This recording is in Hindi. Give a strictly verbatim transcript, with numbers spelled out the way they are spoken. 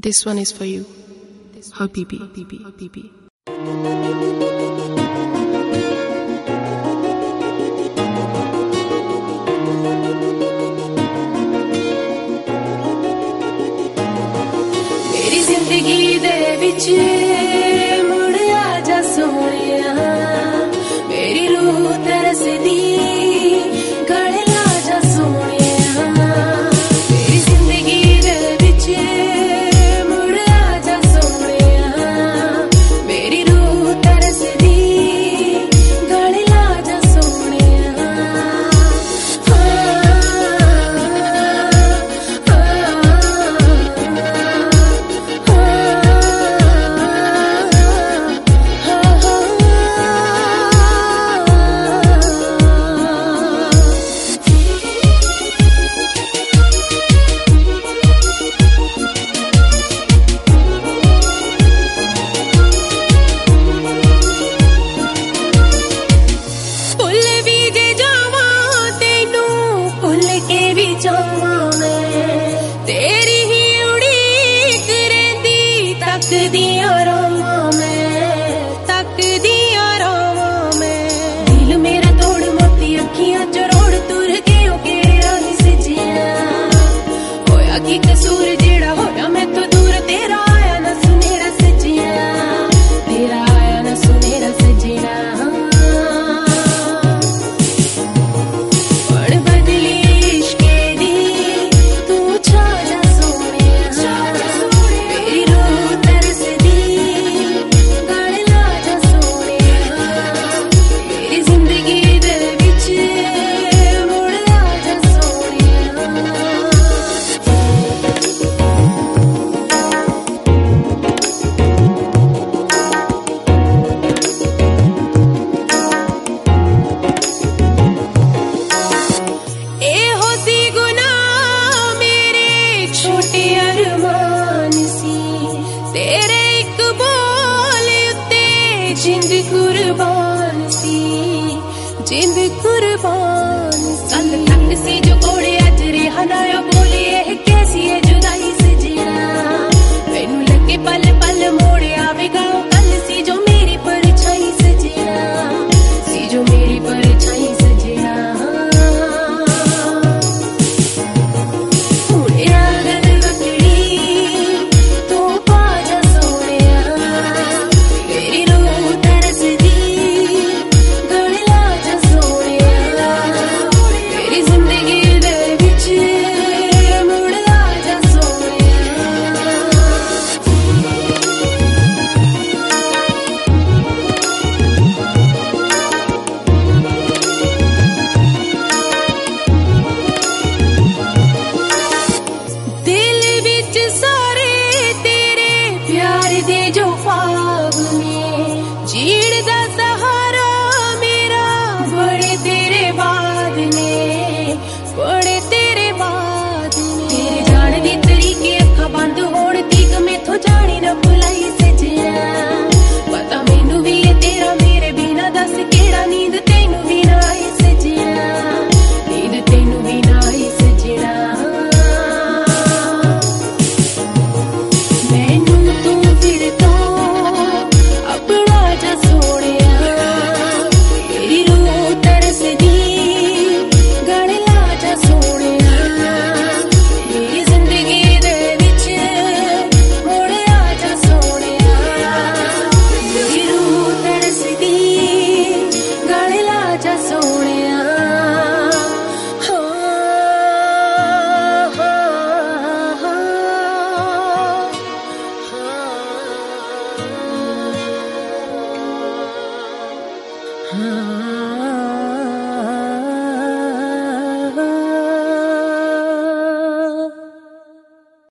This one is for you. Habibi, Habibi, Habibi. मेरी जिंदगी दे विच मुड़ आजा सोनिया, मेरी रूह तरसदी गले लाजा सोनिया। मेरी जिंदगी दे विच मुड़ आजा सोनिया, मेरी रूह तरसदी गले लाजा सोनिया। जिंद कुर्बान सी, जिंद कुर्बान कल तक सी जो कोड़े अज रेहा ना बोले कैसी है जुदाई से जीना। मैनू लगे पल पल मोड़े आवेगा कल सी जो मेरी परछाई से जीना, सी जो मेरी परछाई से जीना। हुणे आगन वकड़ी तू पाजा सोनिया, मेरी रूह तरसदी गले लाजा सोनिया। मेरी जिंदगी दे विच मुड़ आजा सोनिया। दिल विच सारे तेरे प्यार दे जो ख्वाब ने, जीण दा सहारा मेरा बड़े तेरे बाद ने, बड़े तेरे बाद ने। तेरे जान दी तरीके अखा बंद होण तीक मैथों जानी ना भुलाई सजना। पता मैनू भी है तेरा मेरे बिना दस केड़ा नींद तैनू भी ना आई सजना, नींद तैनू भी ना आई सजना। मैनू तू फिर तो अपना जा सोनिया, मेरी रूह तरसदी गले लाजा सोनिया। मेरी जिंदगी दे विच मुड़ आजा सोनिया, मेरी रूह तरसदी गले लाजा सोनिया। हाँ हाँ हाँ हाँ हाँ।